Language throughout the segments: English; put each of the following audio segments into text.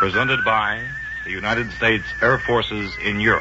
presented by the United States Air Forces in Europe.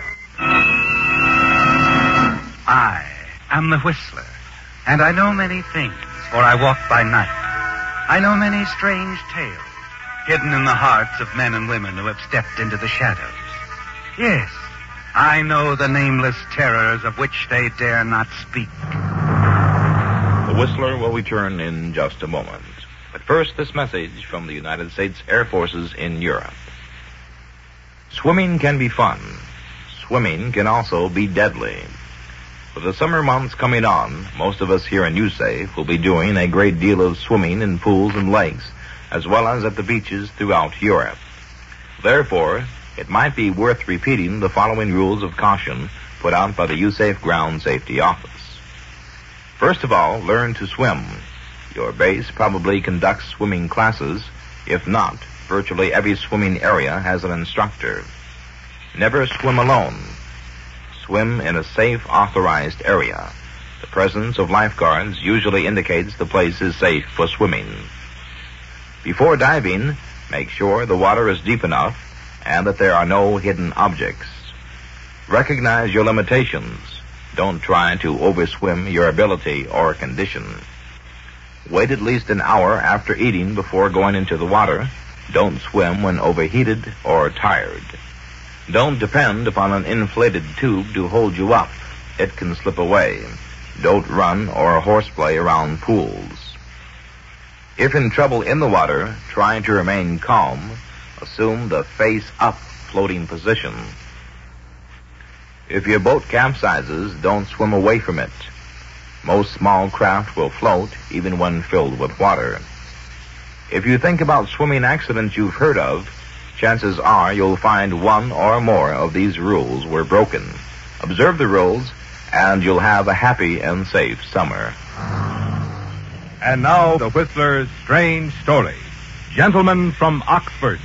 I am the Whistler, and I know many things, for I walk by night. I know many strange tales, hidden in the hearts of men and women who have stepped into the shadows. Yes, I know the nameless terrors of which they dare not speak. The Whistler will return in just a moment. But first, this message from the United States Air Forces in Europe. Swimming can be fun. Swimming can also be deadly. With the summer months coming on, most of us here in USAFE will be doing a great deal of swimming in pools and lakes, as well as at the beaches throughout Europe. Therefore, it might be worth repeating the following rules of caution put out by the USAFE Ground Safety Office. First of all, learn to swim. Your base probably conducts swimming classes. If not, virtually every swimming area has an instructor. Never swim alone. Swim in a safe, authorized area. The presence of lifeguards usually indicates the place is safe for swimming. Before diving, make sure the water is deep enough and that there are no hidden objects. Recognize your limitations. Don't try to overswim your ability or condition. Wait at least an hour after eating before going into the water. Don't swim when overheated or tired. Don't depend upon an inflated tube to hold you up. It can slip away. Don't run or horseplay around pools. If in trouble in the water, try to remain calm. Assume the face-up floating position. If your boat capsizes, don't swim away from it. Most small craft will float even when filled with water. If you think about swimming accidents you've heard of, chances are you'll find one or more of these rules were broken. Observe the rules, and you'll have a happy and safe summer. And now, the Whistler's strange story. Gentlemen from Oxford.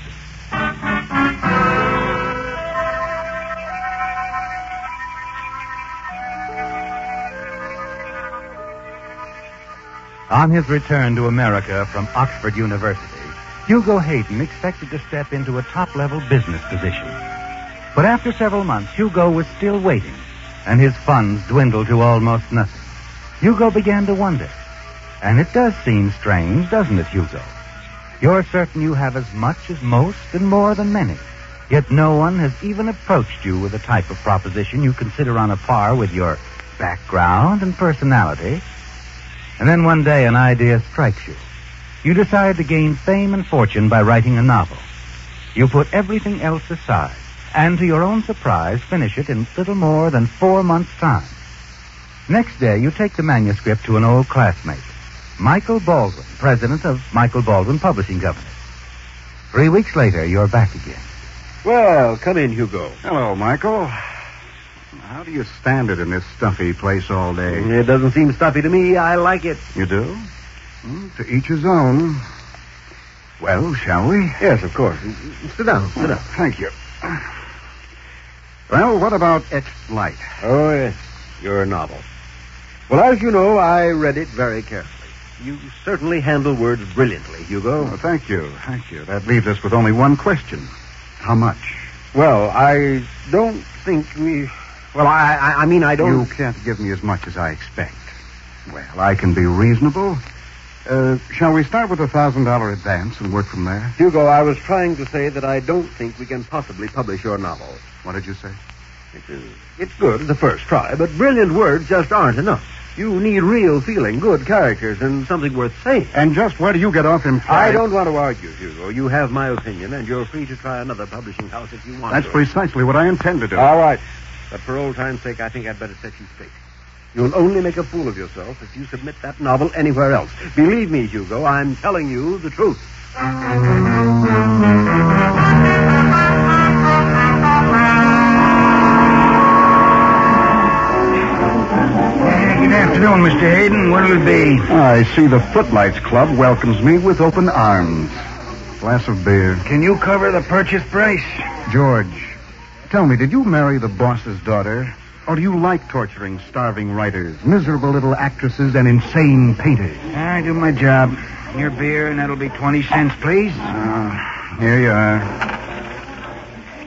On his return to America from Oxford University, Hugo Hayden expected to step into a top-level business position. But after several months, Hugo was still waiting, and his funds dwindled to almost nothing. Hugo began to wonder. And it does seem strange, doesn't it, Hugo? You're certain you have as much as most and more than many. Yet no one has even approached you with a type of proposition you consider on a par with your background and personality. And then one day an idea strikes you. You decide to gain fame and fortune by writing a novel. You put everything else aside, and to your own surprise, finish it in little more than 4 months' time. Next day, you take the manuscript to an old classmate, Michael Baldwin, president of Michael Baldwin Publishing Company. 3 weeks later, you're back again. Well, come in, Hugo. Hello, Michael. How do you stand it in this stuffy place all day? It doesn't seem stuffy to me. I like it. You do? To each his own. Well, shall we? Yes, of course. Sit down. Thank you. Well, what about Etched Light? Oh, yes. Your novel. Well, as you know, I read it very carefully. You certainly handle words brilliantly, Hugo. Oh, thank you. That leaves us with only one question. How much? Well, I don't think we... Well, I mean, I don't... You can't give me as much as I expect. Well, I can be reasonable. Shall we start with $1,000 advance and work from there? Hugo, I was trying to say that I don't think we can possibly publish your novel. What did you say? It's good, the first try, but brilliant words just aren't enough. You need real feeling, good characters, and something worth saying. And just where do you get off in pride? I don't want to argue, Hugo. You have my opinion, and you're free to try another publishing house if you want That's to. precisely what I intend to do. All right. But for old time's sake, I think I'd better set you straight. You'll only make a fool of yourself if you submit that novel anywhere else. Believe me, Hugo, I'm telling you the truth. Good afternoon, Mr. Hayden. What'll it be? I see the Footlights Club welcomes me with open arms. Glass of beer. Can you cover the purchase price? George, tell me, did you marry the boss's daughter? Or do you like torturing starving writers, miserable little actresses, and insane painters? I do my job. Your beer, and that'll be 20 cents, please. Here you are.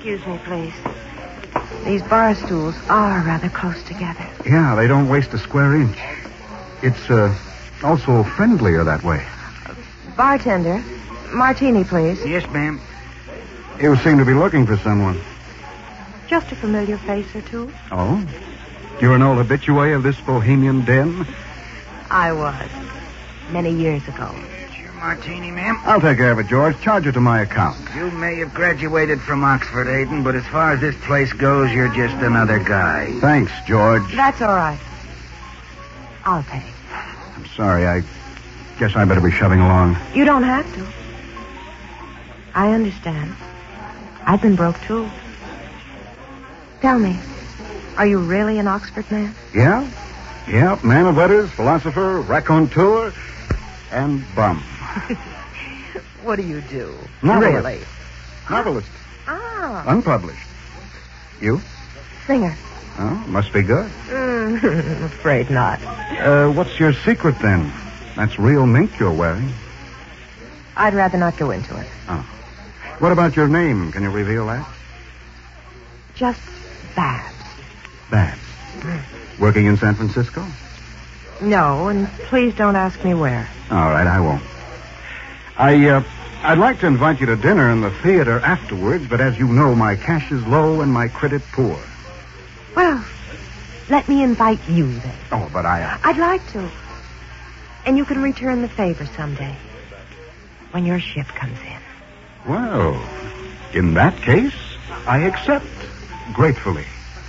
Excuse me, please. These bar stools are rather close together. Yeah, they don't waste a square inch. It's also friendlier that way. Bartender, martini, please. Yes, ma'am. You seem to be looking for someone. Just a familiar face or two. Oh? You're an old habitué of this bohemian den? I was. Many years ago. It's your martini, ma'am. I'll take care of it, George. Charge it to my account. You may have graduated from Oxford, Hayden, but as far as this place goes, you're just another guy. Thanks, George. That's all right. I'll pay. I'm sorry. I guess I better be shoving along. You don't have to. I understand. I've been broke, too. Tell me, are you really an Oxford man? Yeah? Yeah, man of letters, philosopher, raconteur, and bum. What do you do? Novelist. Really? Novelist. Ah. Unpublished. You? Singer. Oh, must be good. Afraid not. What's your secret, then? That's real mink you're wearing. I'd rather not go into it. Oh. What about your name? Can you reveal that? Just Babs. Babs. Working in San Francisco? No, and please don't ask me where. All right, I won't. I'd like to invite you to dinner in the theater afterwards, but as you know, my cash is low and my credit poor. Well, let me invite you then. Oh, but I'd like to. And you can return the favor someday. When your ship comes in. Well, in that case, I accept gratefully.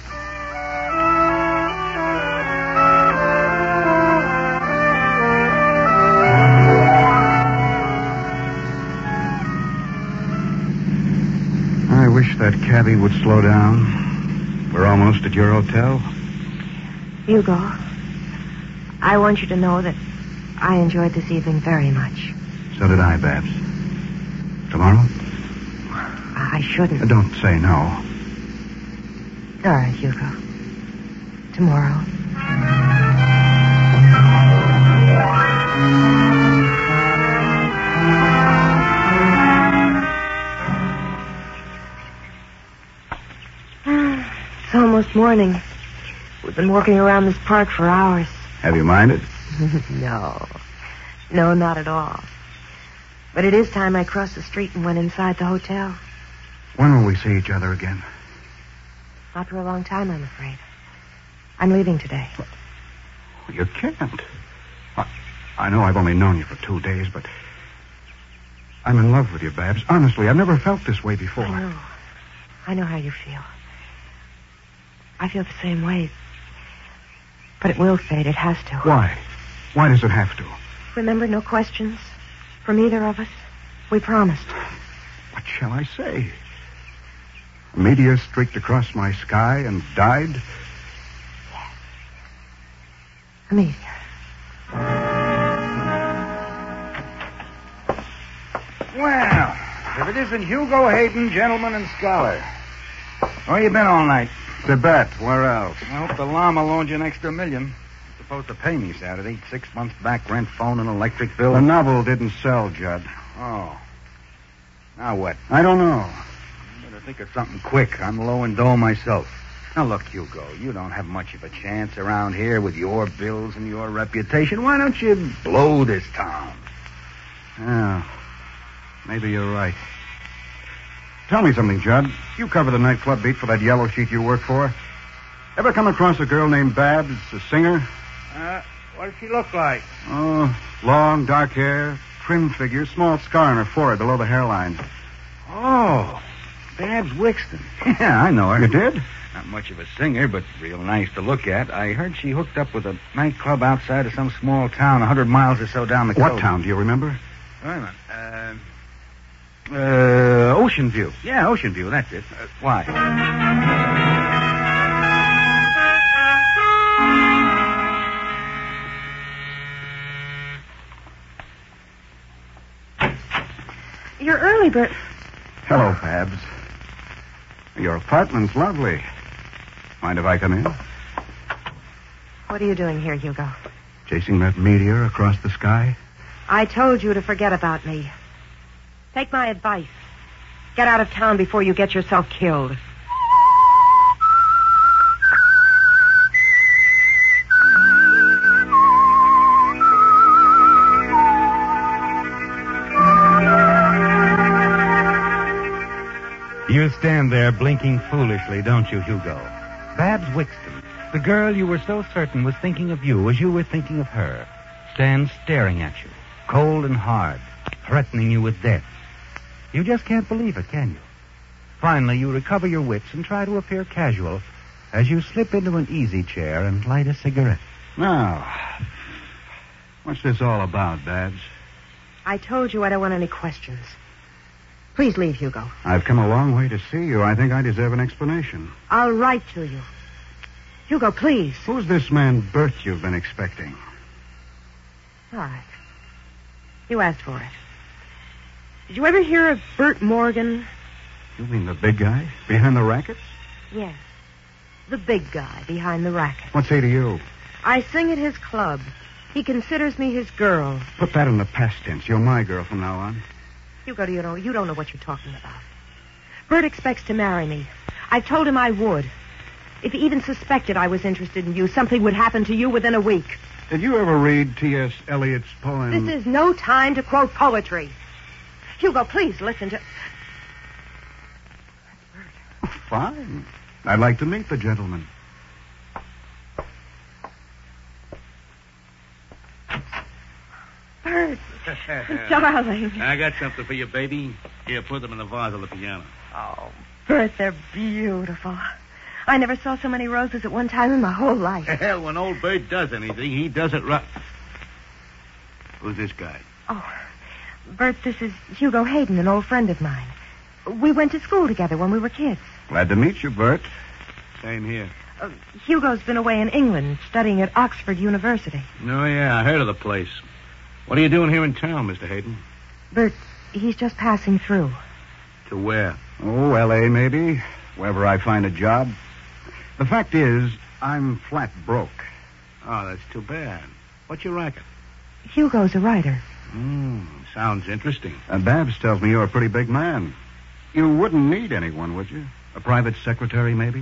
I wish that cabbie would slow down. We're almost at your hotel. Hugo, I want you to know that I enjoyed this evening very much. So did I, Babs. Tomorrow? I shouldn't. Don't say no. All right, Hugo. Tomorrow. It's almost morning. We've been walking around this park for hours. Have you minded? No. No, not at all. But it is time I crossed the street and went inside the hotel. When will we see each other again? Not for a long time, I'm afraid. I'm leaving today. You can't. I know I've only known you for 2 days, but I'm in love with you, Babs. Honestly, I've never felt this way before. I know how you feel. I feel the same way. But it will fade. It has to. Why? Why does it have to? Remember, no questions from either of us. We promised. What shall I say? A meteor streaked across my sky and died? Yes. A meteor. Well, if it isn't Hugo Hayden, gentleman and scholar. Where you been all night? Tibet. Where else? I hope the llama loaned you an extra $1 million. Supposed to pay me Saturday. 6 months back, rent, phone, and electric bill. The novel didn't sell, Judd. Oh. Now what? I don't know. I better think of something quick. I'm low in dough myself. Now, look, Hugo, you don't have much of a chance around here with your bills and your reputation. Why don't you blow this town? Yeah. Maybe you're right. Tell me something, Judd. You cover the nightclub beat for that yellow sheet you work for. Ever come across a girl named Babs, a singer? What does she look like? Oh, long, dark hair, trim figure, small scar on her forehead below the hairline. Oh, Babs Wixton. Yeah, I know her. You did? Not much of a singer, but real nice to look at. I heard she hooked up with a nightclub outside of some small town 100 miles or so down the coast. What town, do you remember? Wait a minute. Ocean View. Yeah, Ocean View, that's it. Why? You're early, Bert. Hello, Babs. Your apartment's lovely. Mind if I come in? What are you doing here, Hugo? Chasing that meteor across the sky? I told you to forget about me. Take my advice. Get out of town before you get yourself killed. You stand there blinking foolishly, don't you, Hugo? Babs Wixton, the girl you were so certain was thinking of you as you were thinking of her, stands staring at you, cold and hard, threatening you with death. You just can't believe it, can you? Finally, you recover your wits and try to appear casual as you slip into an easy chair and light a cigarette. Now, what's this all about, Babs? I told you I don't want any questions. Please leave, Hugo. I've come a long way to see you. I think I deserve an explanation. I'll write to you. Hugo, please. Who's this man Bert you've been expecting? All right. You asked for it. Did you ever hear of Bert Morgan? You mean the big guy behind the rackets? Yes. The big guy behind the racket. What's he to you? I sing at his club. He considers me his girl. Put that in the past tense. You're my girl from now on. Hugo, you don't know what you're talking about. Bert expects to marry me. I told him I would. If he even suspected I was interested in you, something would happen to you within a week. Did you ever read T.S. Eliot's poem? This is no time to quote poetry. Hugo, please listen to... That's Bert. Fine. I'd like to meet the gentleman. Bert, darling. I got something for you, baby. Here, put them in the vase on the piano. Oh, Bert, they're beautiful. I never saw so many roses at one time in my whole life. Hell, when old Bert does anything, he does it right. Who's this guy? Oh, Bert, this is Hugo Hayden, an old friend of mine. We went to school together when we were kids. Glad to meet you, Bert. Same here. Hugo's been away in England studying at Oxford University. Oh, yeah, I heard of the place. What are you doing here in town, Mr. Hayden? Bert, he's just passing through. To where? Oh, L.A. maybe. Wherever I find a job. The fact is, I'm flat broke. Oh, that's too bad. What's your racket? Hugo's a writer. Sounds interesting. Babs tells me you're a pretty big man. You wouldn't need anyone, would you? A private secretary, maybe?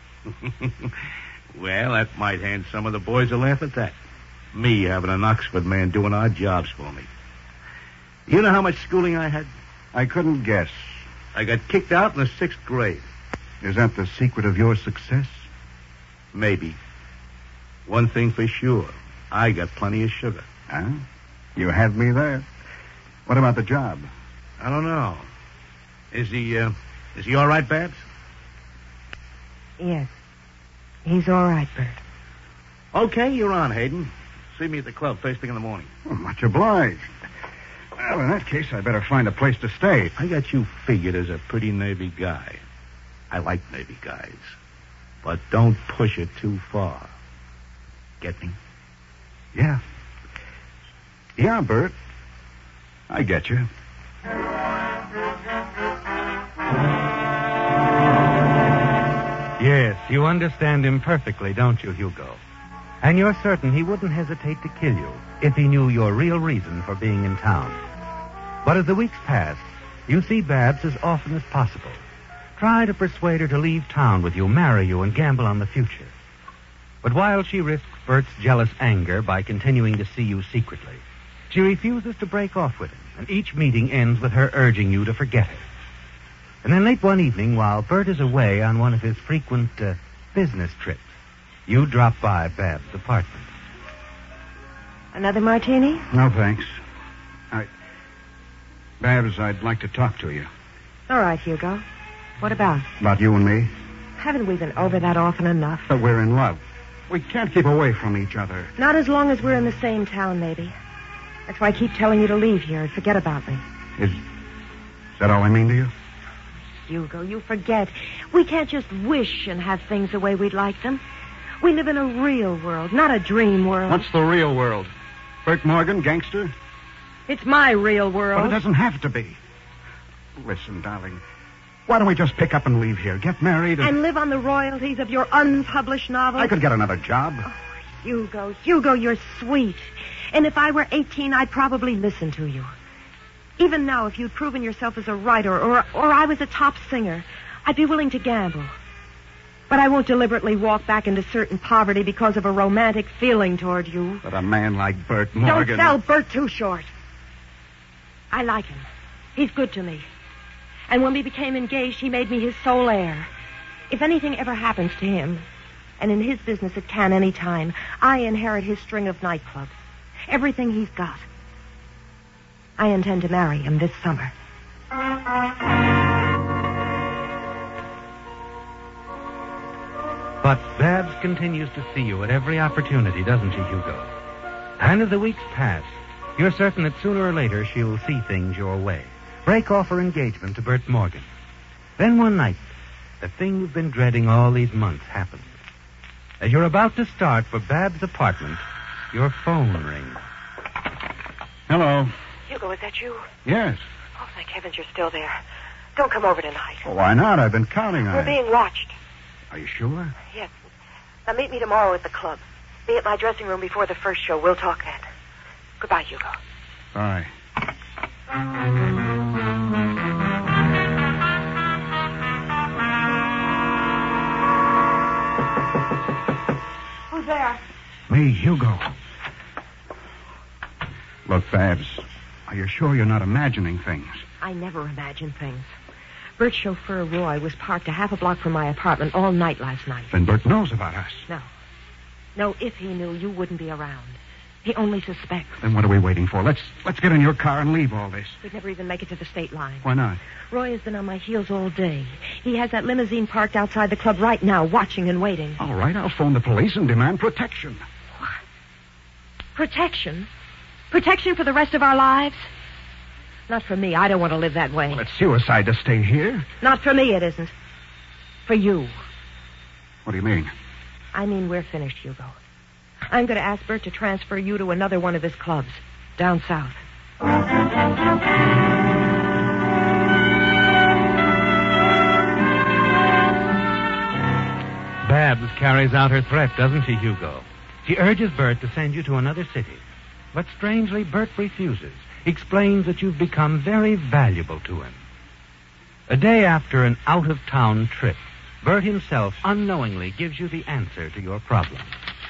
Well, that might hand some of the boys a laugh at that. Me having an Oxford man doing odd jobs for me. You know how much schooling I had? I couldn't guess. I got kicked out in the 6th grade. Is that the secret of your success? Maybe. One thing for sure. I got plenty of sugar. Huh? You had me there. What about the job? I don't know. Is he all right, Babs? Yes. He's all right, Bert. Okay, you're on, Hayden. See me at the club first thing in the morning. Oh, much obliged. Well, in that case, I better find a place to stay. I got you figured as a pretty Navy guy. I like Navy guys. But don't push it too far. Get me? Yeah. Yeah, Bert. I get you. Yes, you understand him perfectly, don't you, Hugo? And you're certain he wouldn't hesitate to kill you if he knew your real reason for being in town. But as the weeks pass, you see Babs as often as possible. Try to persuade her to leave town with you, marry you, and gamble on the future. But while she risks Bert's jealous anger by continuing to see you secretly, she refuses to break off with him, and each meeting ends with her urging you to forget her. And then late one evening, while Bert is away on one of his frequent business trips, you drop by Babs' apartment. Another martini? No, thanks. Babs, I'd like to talk to you. All right, Hugo. What about? About you and me? Haven't we been over that often enough? But we're in love. We can't keep away from each other. Not as long as we're in the same town, maybe. That's why I keep telling you to leave here and forget about me. Is that all I mean to you? Hugo, you forget. We can't just wish and have things the way we'd like them. We live in a real world, not a dream world. What's the real world? Bert Morgan, gangster? It's my real world. But it doesn't have to be. Listen, darling. Why don't we just pick up and leave here, get married, and live on the royalties of your unpublished novels? I could get another job. Oh, Hugo, you're sweet. And if I were 18, I'd probably listen to you. Even now, if you'd proven yourself as a writer or I was a top singer, I'd be willing to gamble. But I won't deliberately walk back into certain poverty because of a romantic feeling toward you. But a man like Bert Morgan... Don't sell Bert too short. I like him. He's good to me. And when we became engaged, he made me his sole heir. If anything ever happens to him, and in his business it can any time, I inherit his string of nightclubs. Everything he's got. I intend to marry him this summer. But Babs continues to see you at every opportunity, doesn't she, Hugo? And as the weeks pass, you're certain that sooner or later she'll see things your way. Break off her engagement to Bert Morgan. Then one night, the thing you've been dreading all these months happens. As you're about to start for Babs' apartment, your phone rings. Hello. Hugo, is that you? Yes. Oh, thank heavens you're still there. Don't come over tonight. Well, why not? I've been counting on We're it. being watched. Are you sure? Yes. Now meet me tomorrow at the club. Be at my dressing room before the first show. We'll talk then. Goodbye, Hugo. Bye. Who's there? Me, Hugo. Look, Babs, are you sure you're not imagining things? I never imagine things. Bert's chauffeur, Roy, was parked a half a block from my apartment all night last night. Then Bert knows about us. No, if he knew, you wouldn't be around. He only suspects. Then what are we waiting for? Let's get in your car and leave all this. We'd never even make it to the state line. Why not? Roy has been on my heels all day. He has that limousine parked outside the club right now, watching and waiting. All right, I'll phone the police and demand protection. What? Protection? Protection for the rest of our lives? Not for me. I don't want to live that way. Well, it's suicide to stay here. Not for me, it isn't. For you. What do you mean? I mean we're finished, Hugo. I'm going to ask Bert to transfer you to another one of his clubs, down south. Babs carries out her threat, doesn't she, Hugo? She urges Bert to send you to another city. But strangely, Bert refuses. Explains that you've become very valuable to him. A day after an out-of-town trip, Bert himself unknowingly gives you the answer to your problem.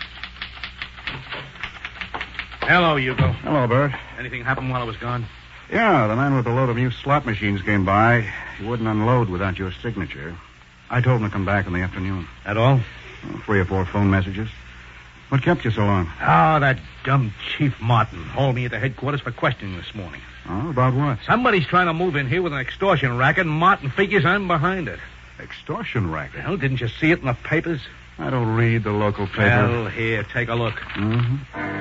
Hello, Hugo. Hello, Bert. Anything happened while I was gone? Yeah, the man with the load of new slot machines came by. He wouldn't unload without your signature. I told him to come back in the afternoon. At all? 3 or 4 phone messages. What kept you so long? Oh, that dumb Chief Martin hauled me at the headquarters for questioning this morning. Oh, about what? Somebody's trying to move in here with an extortion racket, and Martin figures I'm behind it. Extortion racket? Well, didn't you see it in the papers? I don't read the local paper. Well, here, take a look. Mm-hmm.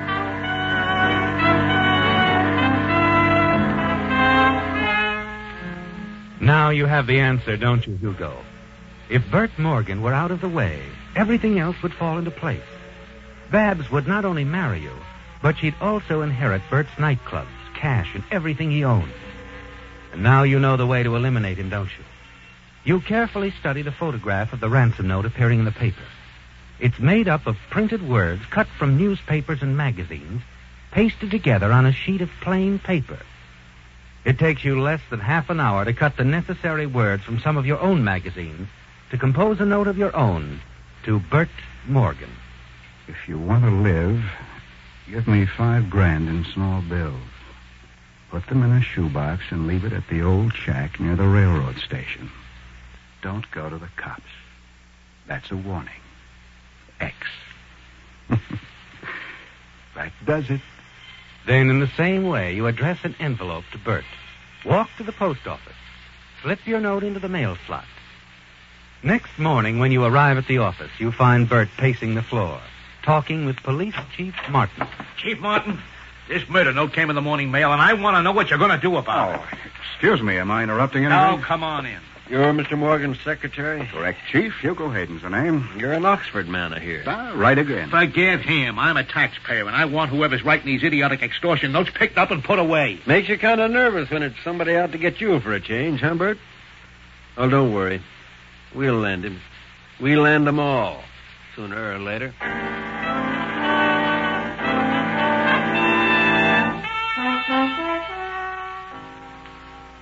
Now you have the answer, don't you, Hugo? If Bert Morgan were out of the way, everything else would fall into place. Babs would not only marry you, but she'd also inherit Bert's nightclubs, cash, and everything he owned. And now you know the way to eliminate him, don't you? You carefully study the photograph of the ransom note appearing in the paper. It's made up of printed words cut from newspapers and magazines, pasted together on a sheet of plain paper. It takes you less than half an hour to cut the necessary words from some of your own magazines to compose a note of your own to Bert Morgan. If you want to live, give me $5,000 in small bills. Put them in a shoebox and leave it at the old shack near the railroad station. Don't go to the cops. That's a warning. X. That does it. Then, in the same way, you address an envelope to Bert. Walk to the post office. Slip your note into the mail slot. Next morning, when you arrive at the office, you find Bert pacing the floor, talking with Police Chief Martin. Chief Martin, this murder note came in the morning mail, and I want to know what you're going to do about it. Excuse me, am I interrupting anything? Now, come on in. You're Mr. Morgan's secretary? Correct, Chief. Hugo Hayden's the name. You're an Oxford man, I hear. Right again. Forget him. I'm a taxpayer, and I want whoever's writing these idiotic extortion notes picked up and put away. Makes you kind of nervous when it's somebody out to get you for a change, huh, Bert? Oh, don't worry. We'll land him. We'll land them all, sooner or later.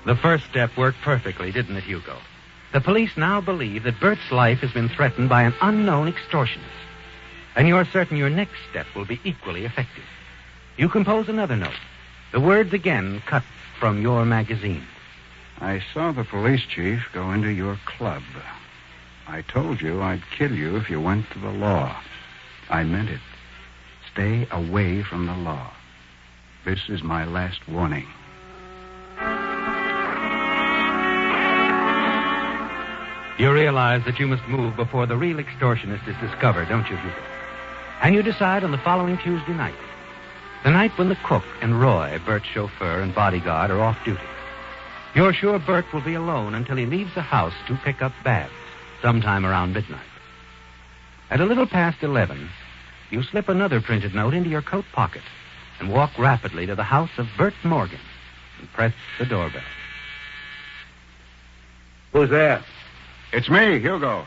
The first step worked perfectly, didn't it, Hugo? The police now believe that Bert's life has been threatened by an unknown extortionist. And you're certain your next step will be equally effective. You compose another note. The words again cut from your magazine. I saw the police chief go into your club. I told you I'd kill you if you went to the law. I meant it. Stay away from the law. This is my last warning. You realize that you must move before the real extortionist is discovered, don't you, Hugo? And you decide on the following Tuesday night. The night when the cook and Roy, Bert's chauffeur and bodyguard, are off duty. You're sure Bert will be alone until he leaves the house to pick up Babs, sometime around midnight. At a little past 11, you slip another printed note into your coat pocket and walk rapidly to the house of Bert Morgan and press the doorbell. Who's there? It's me, Hugo.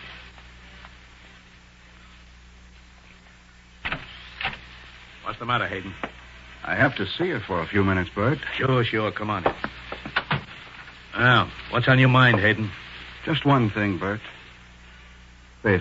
What's the matter, Hayden? I have to see you for a few minutes, Bert. Sure. Come on. Now, what's on your mind, Hayden? Just one thing, Bert. This.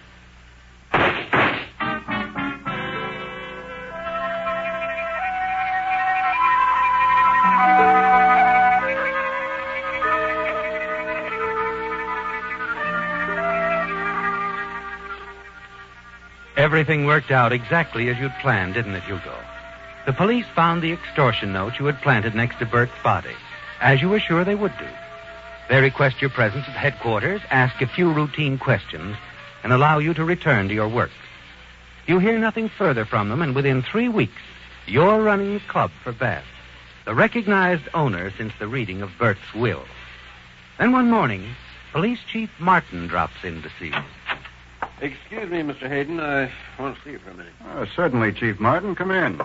Everything worked out exactly as you'd planned, didn't it, Hugo? The police found the extortion note you had planted next to Bert's body, as you were sure they would do. They request your presence at headquarters, ask a few routine questions, and allow you to return to your work. You hear nothing further from them, and within 3 weeks, you're running the club for Babs, the recognized owner since the reading of Bert's will. Then one morning, Police Chief Martin drops in to see you. Excuse me, Mr. Hayden. I want to see you for a minute. Certainly, Chief Martin. Come in.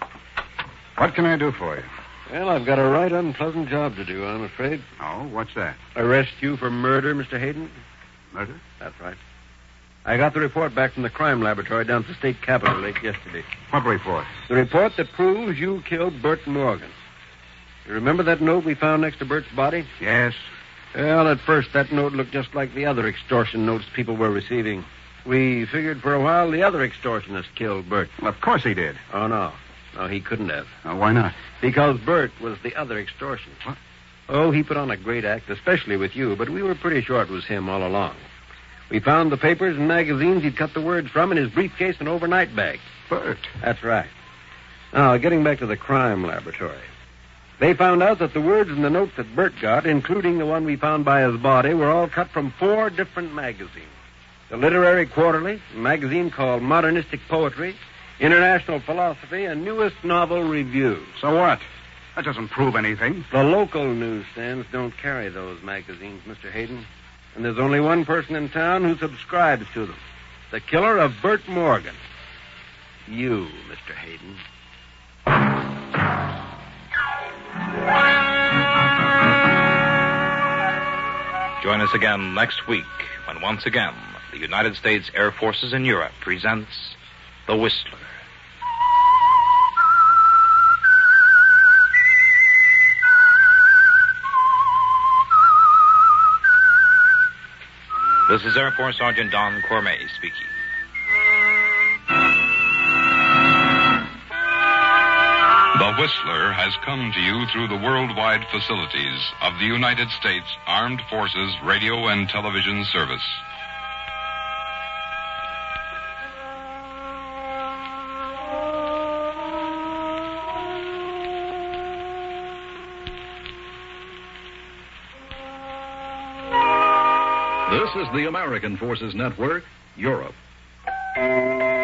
What can I do for you? Well, I've got a right unpleasant job to do, I'm afraid. Oh, what's that? Arrest you for murder, Mr. Hayden? Murder? That's right. I got the report back from the crime laboratory down at the state capitol late yesterday. What report? The report that proves you killed Bert Morgan. You remember that note we found next to Bert's body? Yes. Well, at first, that note looked just like the other extortion notes people were receiving. We figured for a while the other extortionist killed Bert. Well, of course he did. Oh, no. No, he couldn't have. Why not? Because Bert was the other extortionist. What? Oh, he put on a great act, especially with you, but we were pretty sure it was him all along. We found the papers and magazines he'd cut the words from in his briefcase and overnight bag. Bert. That's right. Now, getting back to the crime laboratory. They found out that the words in the note that Bert got, including the one we found by his body, were all cut from 4 different magazines. The Literary Quarterly, a magazine called Modernistic Poetry, International Philosophy, and Newest Novel Review. So what? That doesn't prove anything. The local newsstands don't carry those magazines, Mr. Hayden. And there's only one person in town who subscribes to them. The killer of Bert Morgan. You, Mr. Hayden. Join us again next week when once again the United States Air Forces in Europe presents The Whistler. This is Air Force Sergeant Don Cormay speaking. The Whistler has come to you through the worldwide facilities of the United States Armed Forces Radio and Television Service. This is the American Forces Network, Europe.